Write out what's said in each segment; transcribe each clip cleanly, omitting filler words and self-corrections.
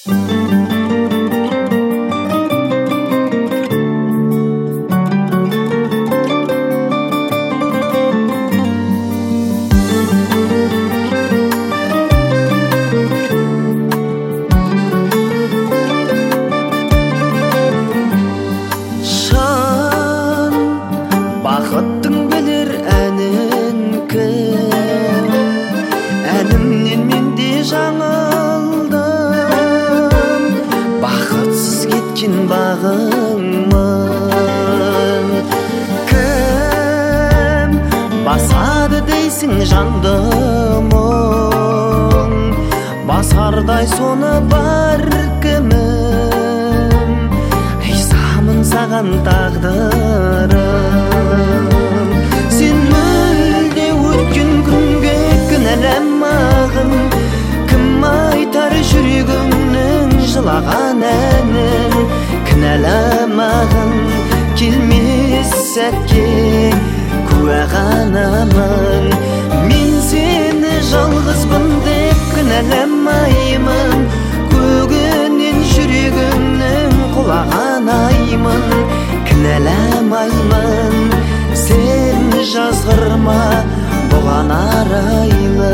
Бақыттың білер әнін кім, әнімнен мен де жаңылдым. Бақытсыз кеткен бағыңмын. Кім басады дейсің жанды мұң, басардай соны бар кімім. Ризамын саған тағдырым. Сен мүлде өткен күнге кінәламағын. Кім айтар жүрегіңнің жылаған әнін. Кінәламағын келмес сәтке куә ғанамын. Мен сені жалғызбын деп кінәламаймын. Көгінен жүрегімнің құлаған аймын. Кінәламаймын, сен жазғырма бұған арайлы.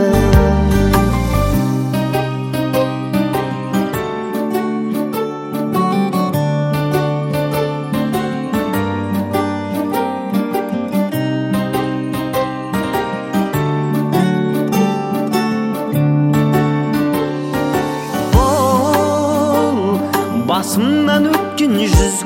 Басымнан өткен 100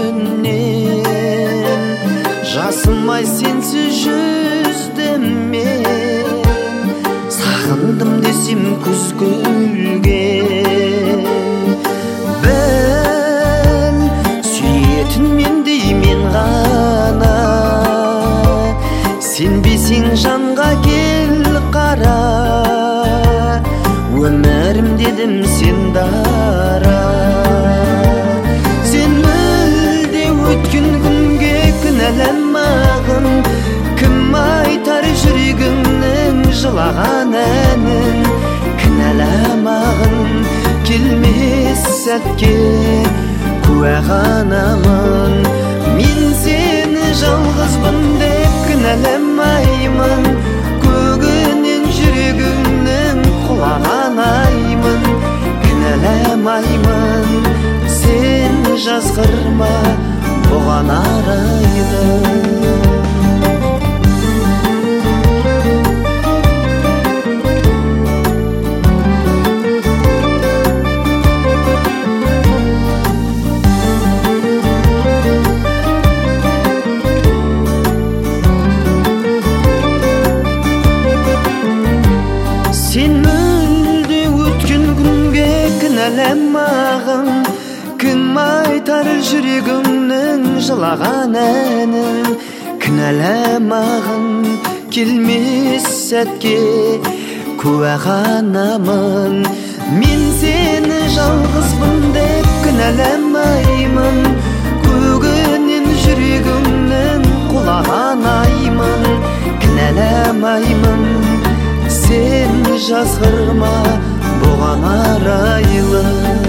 күннен жасымай сенсіз жүздім мен. Сағындым десем күз гүлген. Біл сүйетін мендей мен ғана. Сенбесең жанға кел қара. Өмірім дедім сен дара. Кінәламағын, кім айтар жүрегіңнің жылаған әнін. Кінәламағын келмес сәтке куә ғанамын. Мен сені жалғызбын деп кінәламаймын. Көгінен жүрегіңнің құлаған аймын. Кінәламаймын, сен жазғырма бұған арайлы. Сен мүлде өткен күнге кінәламағын. Кім айтар жүрегімнің жылаған әнін. Кінәламағын келмес сәтке куә ғанамын. Мен сені жалғызбын деп кінәламаймын. Көгінен жүрегімнің құлаған аймын. Кінәламаймын, сен жазғырма бұған арайлы.